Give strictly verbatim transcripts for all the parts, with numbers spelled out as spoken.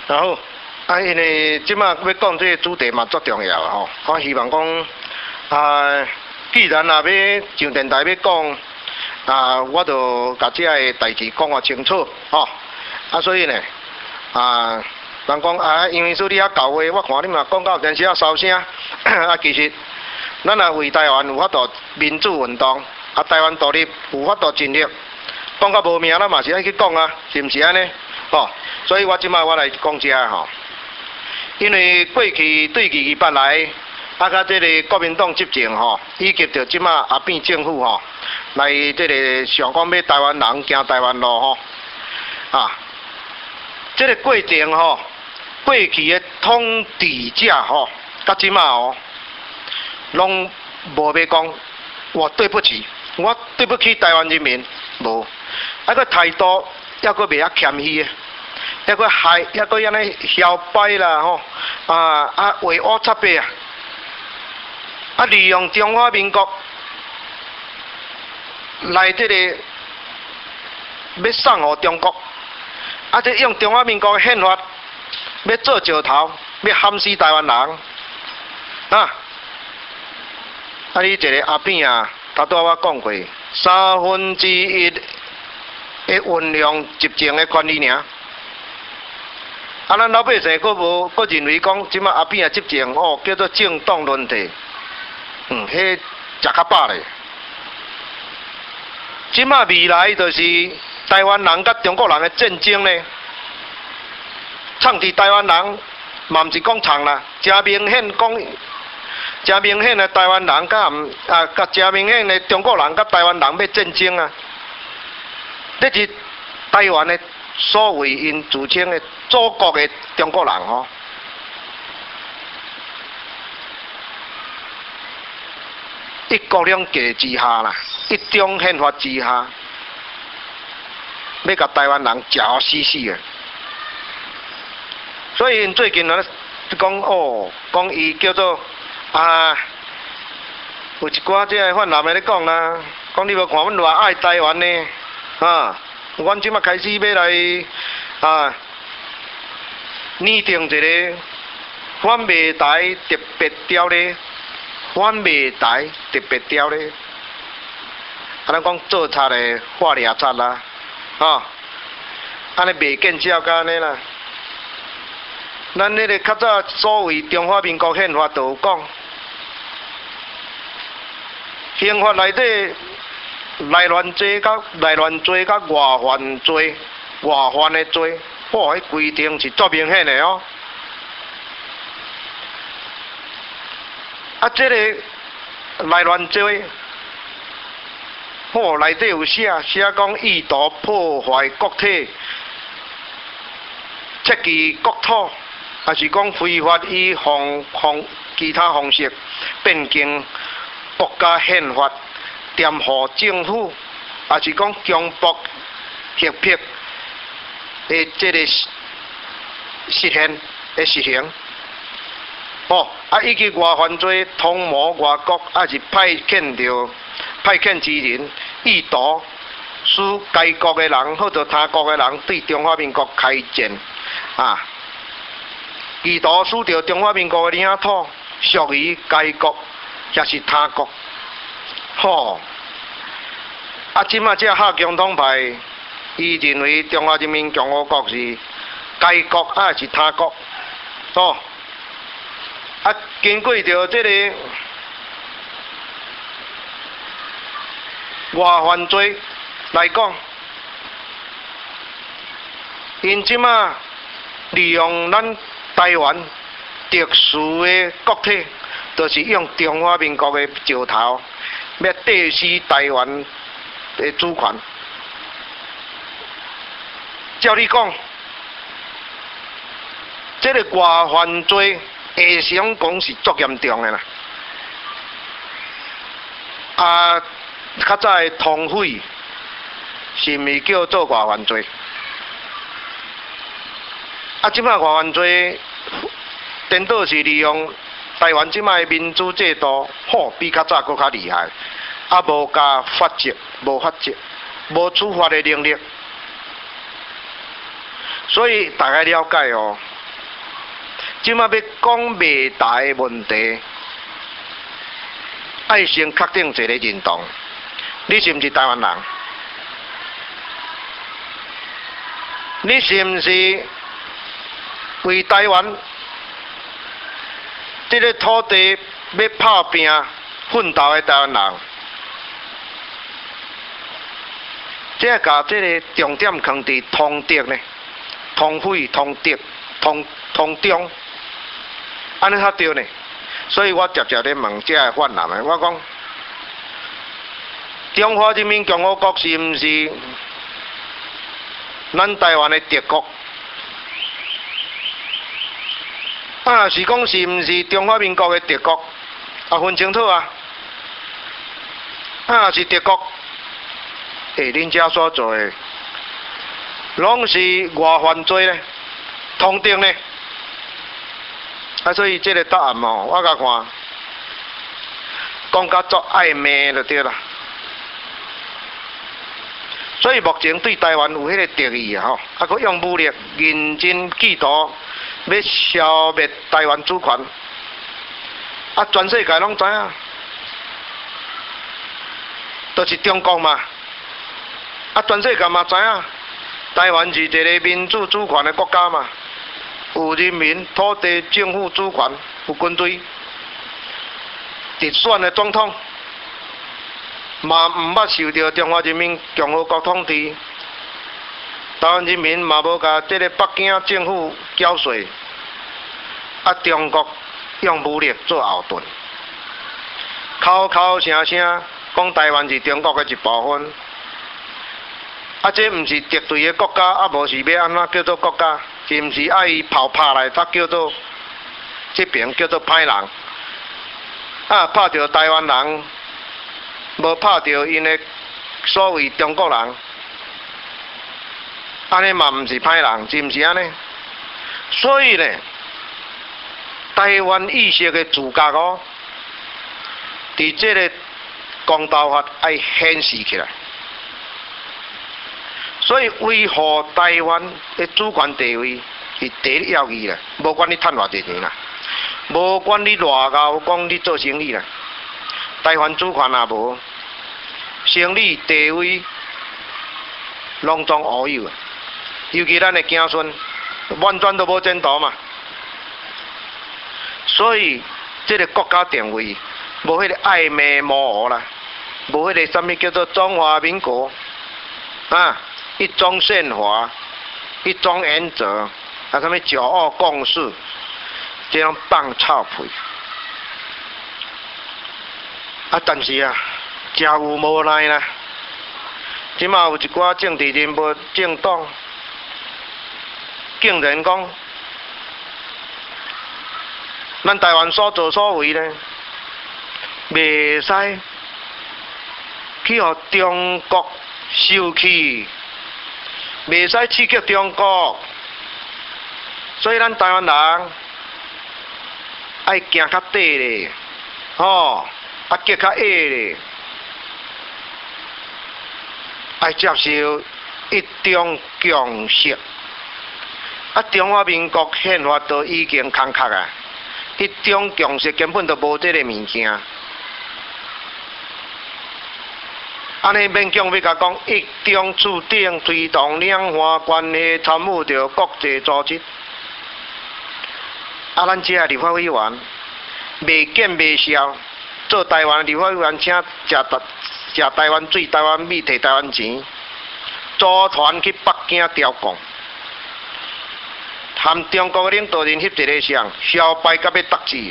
然后啊，因为即马要讲这个主题嘛，足重要啊吼。我希望讲啊，既然也要上电台要讲啊，我就把这个代志讲啊清楚吼。啊，所以呢啊，人讲啊，因为说你遐教话，我看你嘛讲到电视啊收声啊，其实咱也为台湾有法度民主运动，啊，台湾独立有法度尽力。讲到无名，咱嘛是爱去讲啊，是毋是安尼？哦，所以我即摆我来讲这个吼，因为过去对二二八来，啊，甲这个国民党执政吼，以及着即摆也变政府吼，来这个想讲要台湾人行台湾路吼，啊，这个过程吼，过去的统治者吼，甲即摆哦，拢无要讲，我对不起，我对不起台湾人民，无。啊，个态度还阁袂遐谦虚的，还阁害，还阁安尼嚣摆啦吼，啊啊为恶插白啊，啊利用中华民国来这个要送互中国，啊这用中华民国的宪法要做石头，要喊死台湾人，啊，啊你一个阿扁啊，头拄我讲过，三分之一。会运用执政的权利尔，啊，咱老百姓佫无佫认为讲，即马阿扁啊执政哦，叫做政党轮替，嗯，迄食较饱咧。即马未来就是台湾人甲中国人的战争咧，唱伫台湾人，嘛毋是讲唱啦，真明显讲，真明显的台湾人甲毋啊，甲真明显的中国人甲台湾人要战争啊。这是台湾的所谓因自称的祖国的中国人吼，一国两制之下啦，一中宪法之下，要甲台湾人嚼死死的。所以因最近咧讲哦，讲伊叫做啊，有一寡即个泛蓝的咧讲啦，讲你无看阮偌爱台湾呢。啊！阮即马开始要来啊，拟定一个反美台特别条例，反美台特别条例，啊，咱讲做贼的发掠贼啦，啊，安尼袂见效甲安尼啦。咱迄个较早所谓中华民国宪法就有讲，宪法内底。内乱罪甲内乱罪甲外犯罪，外犯的罪，嚯，迄规定是足明显的哦。啊，这个内乱罪，嚯，内底有写写讲意图破坏国体，窃据国土，还是讲非法以方方其他方式变更国家宪法。颠覆政府，也是讲强迫胁迫的这个实现的实行，哦，啊，以及外犯罪通谋外国，也是派遣着派遣之人，意图使该国的人或者他国的人对中华民国开战，啊，意图使着中华民国的领土属于该国，也是他国。吼，啊！即马这下共统派，伊认为中华人民共和国是该国，啊是他国，哦，啊，经过着这个外犯罪来讲，因即马利用咱台湾特殊的国体，就是用中华民国的石头。要地死台湾的主权，照你讲，这个外犯罪，下想讲是足严重的啦。啊，较早的通匪是毋是叫做外犯罪？啊，即摆外犯罪，颠倒是利用。台湾即摆民主制度，吼比较早搁较厉害，啊无加法则，无法则，无处罚的能力，所以大家了解哦， 即马要讲未大的问题，爱先确定一个认同，你是毋是台湾人？你是毋是为台湾这个土地要打拼奋斗的台湾人？这甲这个重点放伫通德呢，通惠、通德、通通中，安尼较对呢。所以我直接咧问这个泛蓝的，我讲中华人民共和国是毋是咱台湾的德国？啊，是讲是毋是中华民国的德国？啊，分清楚啊！啊，是德国。诶，恁遮所做的，拢是外犯罪呢，通敌呢。啊，所以这个答案哦，我甲看，讲甲足暧昧就对啦。所以目前对台湾有迄个敌意啊，吼，啊，佮用武力认真企图要消灭台湾主权，啊，全世界拢知影，都、就是中国嘛。啊，全世界嘛知影，台湾是一个民主主权的国家嘛，有人民、土地、政府主权，有军队，直选的总统，嘛毋捌受到中华人民共和国统治。台湾人民嘛无甲这个北京政府缴税，啊，中国用武力做后盾，口口声声讲台湾是中国的一部分。啊，这毋是敌对的国家，啊，无是要安怎叫做国家？是毋是爱伊跑拍来，才叫做这边叫做歹人？啊，拍着台湾人，无拍着因的所谓中国人，安尼嘛毋是歹人，是毋是安尼？所以呢，台湾意识的自觉哦，伫这个公道法爱显示起来。所以维护台湾的主权地位是第一要义啦，无管你趁偌济钱啦，无管你偌高讲你做生意啦，台湾主权也无，生理地位拢总乌有啊。尤其咱的子孙，完全都无前途嘛。所以这个国家定位无迄个暧昧模糊啦，无迄个什么叫做中华民国啊。一中宪法、一中原则，啊，什么九二共识，这样放臭屁。啊，但是啊，真有无奈啦。即马有一寡政治人物、政党，竟然讲，咱台湾所作所为呢，袂使去互中国受气。袂使刺激中国，所以咱台湾人爱行较底咧，吼，啊结较矮咧，爱接受一中共识。啊，中华民国宪法都已经空壳啊，一中共识根本都无这个物件。安尼勉强要甲讲，一中注定推动两岸关系参与着国际组织。啊，咱这立法委员未见未消，做台湾立法委员，请食台食台湾水、台湾米、摕台湾钱，组团去北京雕共，含中国领导人翕一个相，消败甲要得志，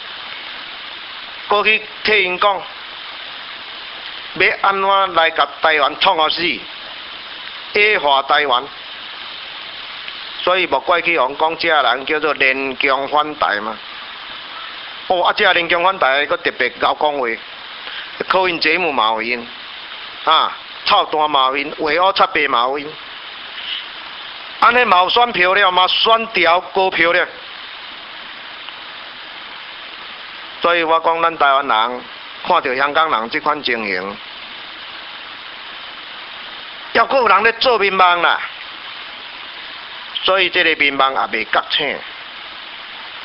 过去替因讲。要安怎来甲台湾创互死，矮化台湾？所以莫怪去互讲，这人叫做联共反台嘛。哦，啊，这联共反台佫特别搞讲话，考因节目嘛有因，啊，操蛋嘛有因，画乌擦白嘛有因，安尼嘛有选票了，嘛选调高票了。所以我讲，咱台湾人。看到香港人这款情形，要阁有人咧做民望啦，所以这个民望也袂觉醒。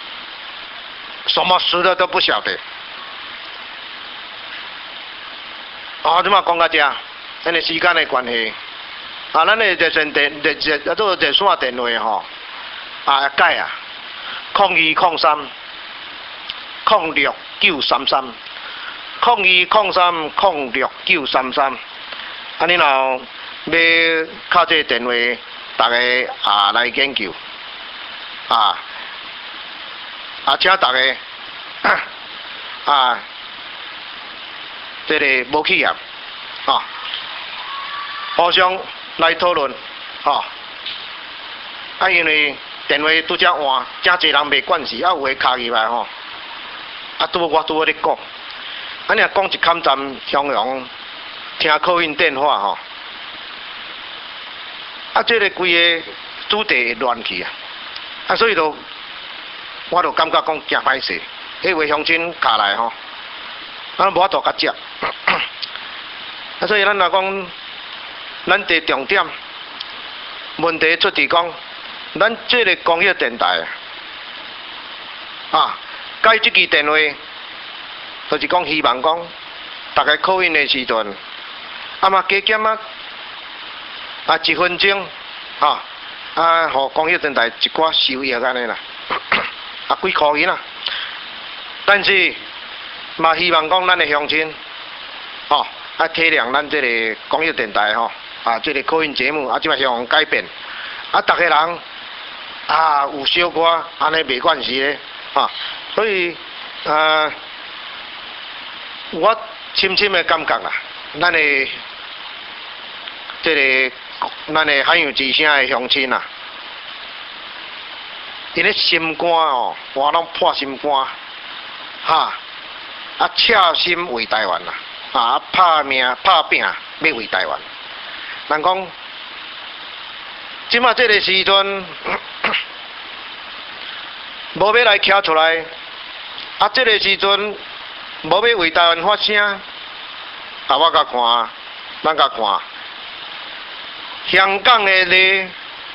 什么事的都不晓得。哦，即马讲到这，因为时间的关系，啊，咱的热线电热热啊，都热线电话吼，啊改啊，零二零三零六九三三，零二零三零六九三三，啊，你若要靠这电话，大家啊来研究，啊啊，请大家啊，这个无企业啊，互相来讨论，吼、啊，因为电话拄则换，真侪人袂惯势，啊有诶卡入来吼，啊拄我拄好咧讲，啊你若讲一坎站向阳，听口音电话吼，啊这个规个主题会乱去啊，啊所以就我就感觉讲真歹势，迄位乡亲卡来吼，啊无法度甲接，啊所以咱若讲，咱伫重点，问题出伫讲。咱这个公益电台啊，改这支电话，就是讲希望讲，大家考运的时阵，啊嘛加减啊，啊一分钟，啊啊，互公益电台一寡收益安尼啦，啊几块银啦。但是嘛希望讲咱的乡亲，哦啊体谅咱这个公益电台吼，啊这个考运节目啊，即摆希望改变，啊逐个人。啊，有小可安尼袂惯势咧，啊，所以呃，我深深的感觉啦，咱的这个咱的海洋之声的乡亲啊，因咧心肝哦，我拢破心肝，哈，啊，切心为台湾啦，啊，拍命拍拼要为台湾，人讲。即马这个时阵，无要来徛出来，啊，这个时阵无要为台湾发声，啊，我甲看，咱甲看，香港的咧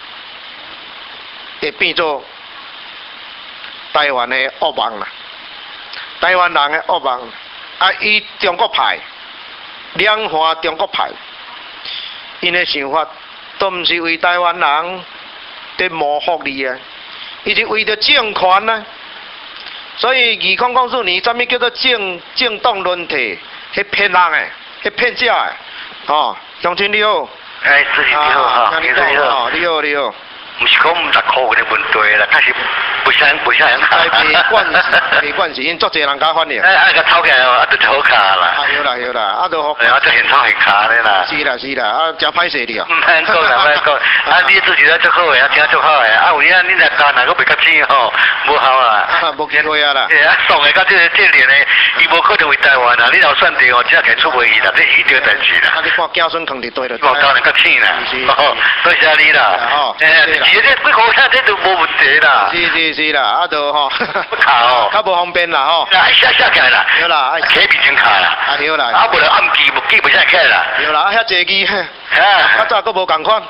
会变做台湾的恶梦啦，台湾人的恶梦，啊，伊中国派，两化中国派，因的想法。都毋是为台湾人在谋福利啊，伊是为着政权啊。所以二零零四年，什么叫做政政党轮替？迄骗人诶，迄骗假诶。哦，乡亲你好。 哎，主持你好哈， 你好，你好你好。 毋是讲六箍嗰啲问题啦，确实不想不想人卡。 袂惯势，袂惯势，因足侪人甲反应。 哎，啊个头起来哦，啊就好卡啦。 啊，有啦有啦，啊就好。 哎，啊就现场现卡咧啦。 是啦是啦，啊真歹势哩哦。 唔免讲啦，唔免讲，啊你主持得足好诶，啊听足好诶，啊有影你若教哪个袂较钱吼，无效啊。 啊，无机会啊啦。 对啊，爽诶，到这这年诶，伊无可能为台湾啊，你若选择哦，只肯出袂去啦，这是一定代志啦。 啊，你看子孙坑伫对了。 无教人较钱啦。哦，多谢你啦。 哦， 哎，这这这几箍钱这就无问题啦。 是是是啦，啊就吼。 不卡哦。 较无方便啦吼。 哎，下下起来啦。 对啦，哎。 起面先卡啦。 啊对啦。 啊，不然暗记无记不下起来啦。 对啦，啊遐济机，啊，较早佫无共款。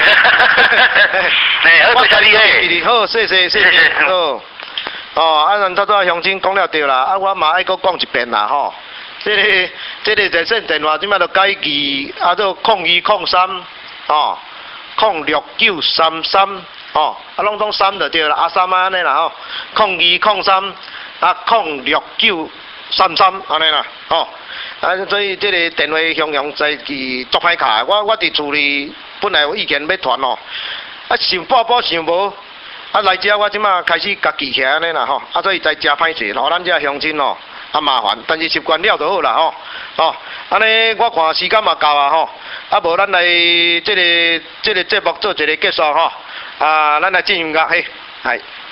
哎，好，多谢你诶。 好，谢谢谢谢。好。哦，啊，咱早早乡亲讲了对啦，啊，我嘛爱佫讲一遍啦吼。这个这个热线电话即摆都改记，啊，都零二零三，哦，零六九三三，哦，啊，拢总三就对啦，啊三啊安尼啦吼，零二零三，啊零六九三三安尼啦，吼，啊，所以这个电话向阳在记足歹卡，我我伫厝里本来有意见要传哦，啊想报报想无。啊，来遮我即马开始家记起来安尼啦吼，啊所以才真歹势，互咱遮乡亲哦，啊麻烦，但是习惯了就好啦吼，哦，安尼我看时间嘛够啊吼，啊无咱来即个即个节目做一个结束吼，啊咱来进音乐嘿，系。